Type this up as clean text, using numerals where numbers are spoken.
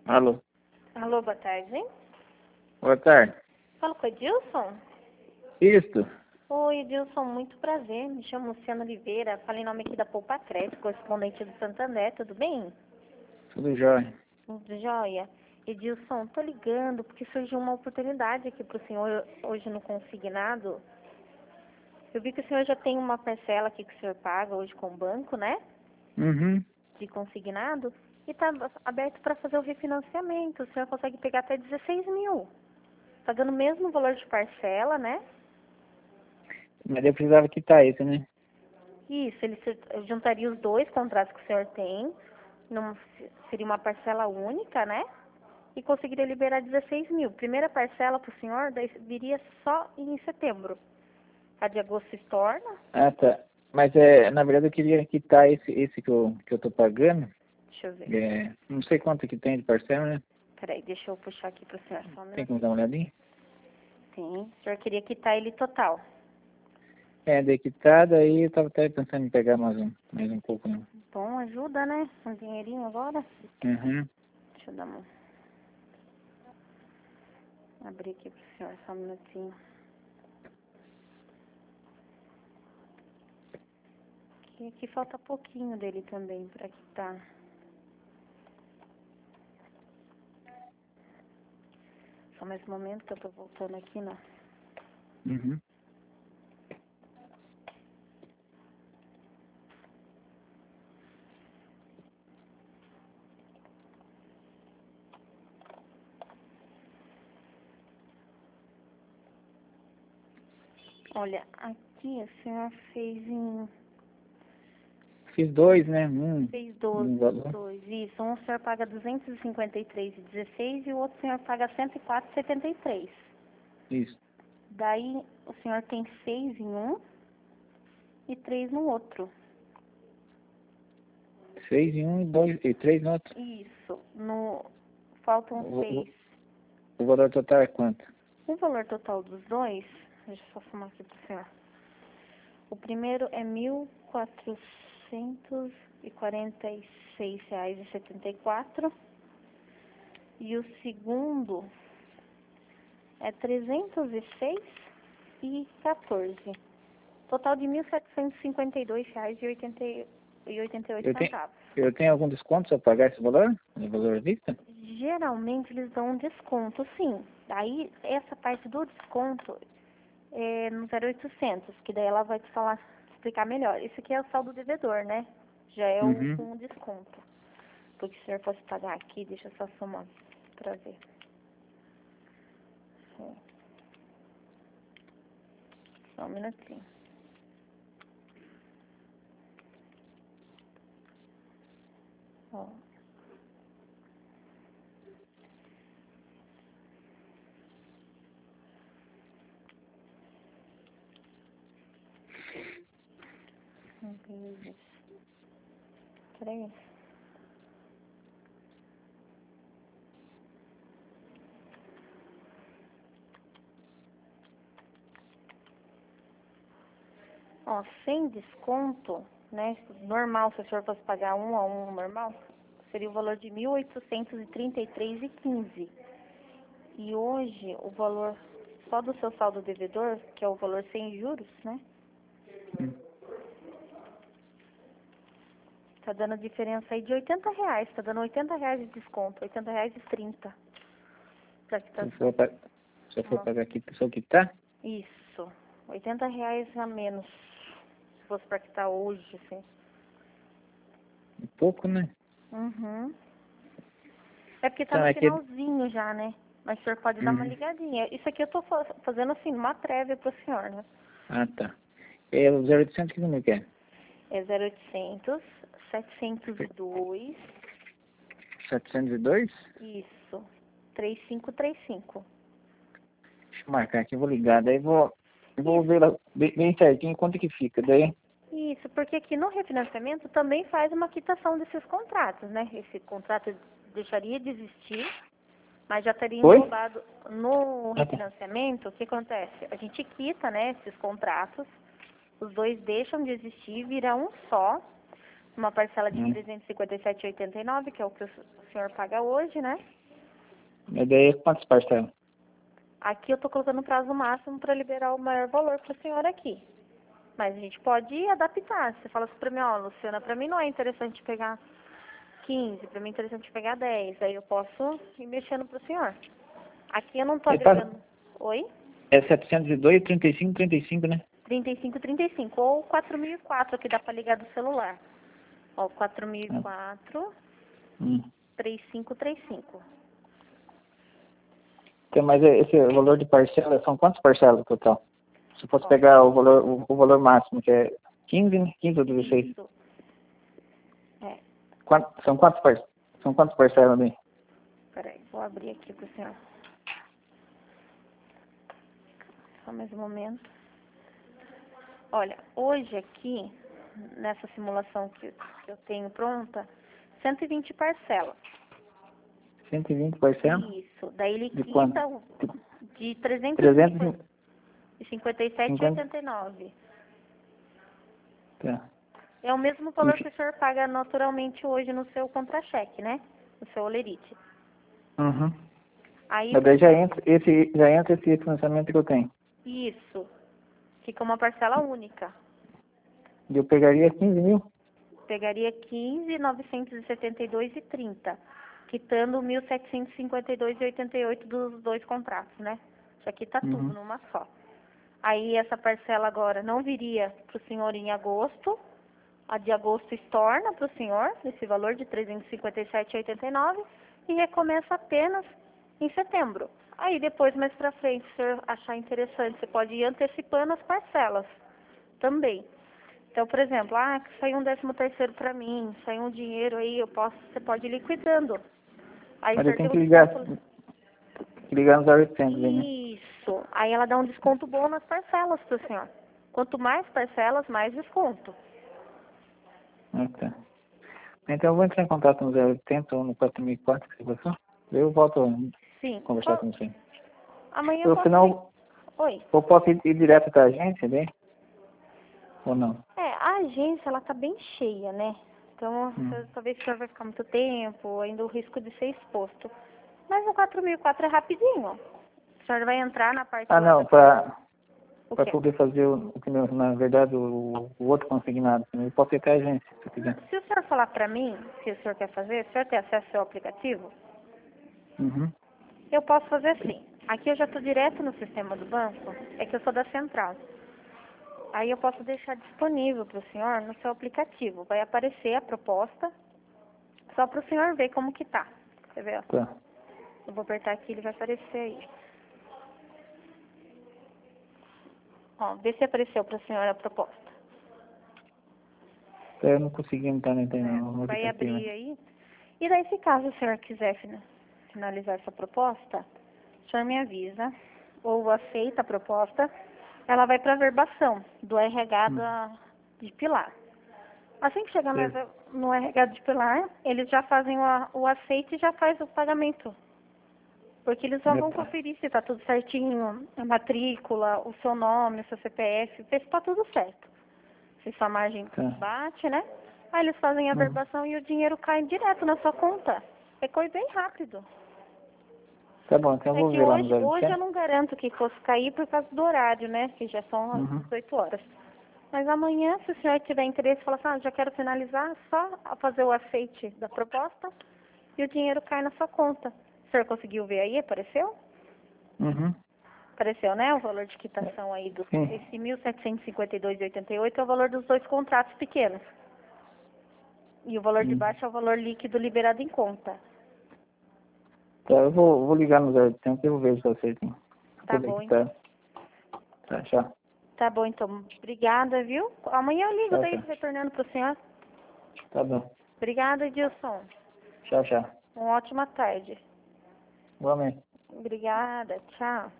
Alô, Alô, boa tarde. boa tarde. Falo com o Edilson? Isto, Oi, Edilson, muito prazer. Me chamo Luciana Oliveira. Falo em nome aqui da Poupa Crédito, correspondente do Santander, tudo bem? tudo jóia. Muito joia. Edilson, tô ligando porque surgiu uma oportunidade aqui para o senhor hoje no consignado. Eu vi que o senhor já tem uma parcela aqui que o senhor paga hoje com o banco, né? Uhum. De consignado. E está aberto para fazer o refinanciamento. O senhor consegue pegar até 16 mil. Pagando o mesmo valor de parcela, né? Mas eu precisava quitar esse, né? Isso, juntaria os dois contratos que o senhor tem, seria uma parcela única, né? E conseguiria liberar 16 mil. Primeira parcela para o senhor daí viria só em setembro. A de agosto se torna. Ah, tá. Mas na verdade eu queria quitar esse que eu tô pagando. Deixa eu ver. Não sei quanto que tem de parcela, né? Peraí, deixa eu puxar aqui para o senhor só um Tem como dar minutinho. uma olhadinha? Sim, o senhor queria quitar ele total. Daí quitada, aí eu tava até pensando em pegar mais um pouco, né? Bom, ajuda, né? Um dinheirinho agora. Uhum. Deixa eu dar uma... abrir aqui para o senhor só um minutinho. E aqui falta pouquinho dele também para quitar. Só mais um momento que eu tô voltando aqui, né? Uhum. Olha, aqui a senhora Fiz dois, né? fez Um valor. dois, isso. Um o senhor paga 253,16 e o outro o senhor paga 104,73. Isso. Daí o senhor tem 6 em um e 3 no outro. 6 em um e dois e 3 no outro. Isso. Faltam O, 6. o, o valor total é quanto? O valor total dos dois, deixa eu só somar aqui pro senhor. O primeiro é R$ 1.446,74 e o segundo é 306,14. Total de R$ 1.752,88. Eu tenho, eu tenho algum desconto se eu pagar esse valor? O valor à vista? Geralmente eles dão um desconto, sim. Aí essa parte do desconto é no 0800, que daí ela vai te falar, explicar melhor. Isso aqui é o saldo devedor, né? Já é o Uhum. com desconto. Porque se o senhor fosse pagar aqui, deixa eu só somar pra ver. Sim. Só um minutinho. Ó. Vezes 3. Ó, sem desconto, né? Normal, se o senhor fosse pagar um a um normal, seria o valor de 1.833,15. E hoje, o valor só do seu saldo devedor, que é o valor sem juros, né? Tá dando diferença aí de R$ 80. Tá dando R$ 80 de desconto, R$ 80,30 pra Se eu quitação. for, pa- se eu for pagar aqui, se eu quitar? Isso. R$ 80 a menos. Se fosse pra quitar hoje, assim. Um pouco, né? Uhum. É porque tá Então no é que... finalzinho já, né? Mas o senhor pode dar uma Uhum. ligadinha. Isso aqui eu tô fazendo assim, uma prévia pro senhor, né? Ah, tá. É o 0800 que não me quer. É 0800 702, 702? isso, 3535. Deixa eu marcar aqui, eu vou ligar. Daí eu vou ver lá bem certinho quanto que fica. Daí... Isso, porque aqui no refinanciamento também faz uma quitação desses contratos, né? Esse contrato deixaria de existir, mas já estaria Oi? englobado no Ah, tá. refinanciamento. O que acontece? A gente quita, né, esses contratos, os dois deixam de existir, vira um só, Uma parcela de 357,89, que é o que o senhor paga hoje, né? E daí quantas parcelas? Aqui eu tô colocando o prazo máximo para liberar o maior valor para o senhor aqui. Mas a gente pode adaptar. Você fala assim pra mim, ó, Luciana, pra mim não é interessante pegar 15, pra mim é interessante pegar 10. Aí eu posso ir mexendo pro senhor. Aqui eu não tô avisando. Oi? É 702, 35, 35, né? 3535 ou 4004 que dá pra ligar do celular. Ó, 4004 3535. Então, mas esse valor de parcela, são quantas parcelas no total? Se fosse Ó, pegar o valor máximo, que é 15, né? 15 ou 16? isso. É, São quantas parcelas ali? peraí, vou abrir aqui pro senhor. Só mais um momento. Olha, hoje aqui, nessa simulação que eu tenho pronta, 120 parcelas. 120 parcelas? Isso. Daí ele De quita quanto? de 350. 357,89. Tá. É o mesmo valor que o senhor paga naturalmente hoje no seu contra-cheque, né? No seu olerite. Uhum. Aí, Mas daí já entra esse financiamento que eu tenho. isso. Fica uma parcela única. E eu pegaria 15 mil? Pegaria 15.972,30, quitando 1.752,88 dos dois contratos, né? Isso aqui tá tudo Uhum. numa só. Aí essa parcela agora não viria para o senhor em agosto. A de agosto estorna para o senhor esse valor de 357,89 e recomeça apenas em setembro. Aí depois, mais para frente, se o senhor achar interessante, você pode ir antecipando as parcelas também. Então, por exemplo, saiu um 13º para mim, saiu um dinheiro aí, você pode ir liquidando. Aí o Mas eu senhor tenho tem que um desconto. ligar nos 800 aí, né? Isso. Aí ela dá um desconto bom nas parcelas para o senhor. Quanto mais parcelas, mais desconto. Ah, tá. Então eu vou entrar em contato no 080 ou no 4004 que você passou. Eu volto a Sim. conversar com você. Amanhã eu Eu, posso ir. senão, Oi. eu posso ir direto da agência, né? Ou não? A agência, ela tá bem cheia, né? Então, Hum. talvez o senhor vai ficar muito tempo, ainda o risco de ser exposto. Mas o 4004 é rapidinho. O senhor vai entrar na parte Ah, lá não, da... para O quê? poder fazer o que, na verdade, o outro consignado. Eu posso ir até a agência, se quiser. Se o senhor falar pra mim o que o senhor quer fazer, o senhor tem acesso ao seu aplicativo? Uhum. Eu posso fazer assim. Aqui eu já estou direto no sistema do banco, é que eu sou da central. Aí eu posso deixar disponível para o senhor no seu aplicativo. Vai aparecer a proposta, só para o senhor ver como que tá. Quer ver? Ó? Tá. Eu vou apertar aqui, ele vai aparecer aí. Ó, vê se apareceu para o senhor a proposta. Eu não consegui entrar na internet, no Vai aplicativo. abrir aí. E daí, se caso o senhor quiser finalizar essa proposta, o senhor me avisa, ou aceita a proposta, ela vai para a verbação do RH de Pilar. Assim que chegar no RH de Pilar, eles já fazem o aceite e já faz o pagamento. Porque eles já vão conferir se está tudo certinho, a matrícula, o seu nome, o seu CPF, ver se está tudo certo. Se sua margem bate, né? Aí eles fazem a verbação e o dinheiro cai direto na sua conta. É coisa bem rápido. Tá bom, então eu É vou que ver lá no hoje eu 0800. não garanto que fosse cair por causa do horário, né? Que já são as 18 horas. Mas amanhã, se o senhor tiver interesse, falar assim, já quero finalizar, só fazer o aceite da proposta e o dinheiro cai na sua conta. O senhor conseguiu ver aí? Apareceu? Uhum. Apareceu, né? O valor de quitação aí Sim. esse 1.752,88 é o valor dos dois contratos pequenos. E o valor de baixo é o valor líquido liberado em conta. Tá, eu vou ligar no 0800 e eu vejo se eu acerto. Tá bom, então. Tá, tchau. Tá bom, então. Obrigada, viu? Amanhã eu ligo Tchau, daí, tchau. retornando pro senhor. Tá bom. Obrigada, Edilson. Tchau, tchau. Uma ótima tarde. Igualmente. Obrigada. Tchau.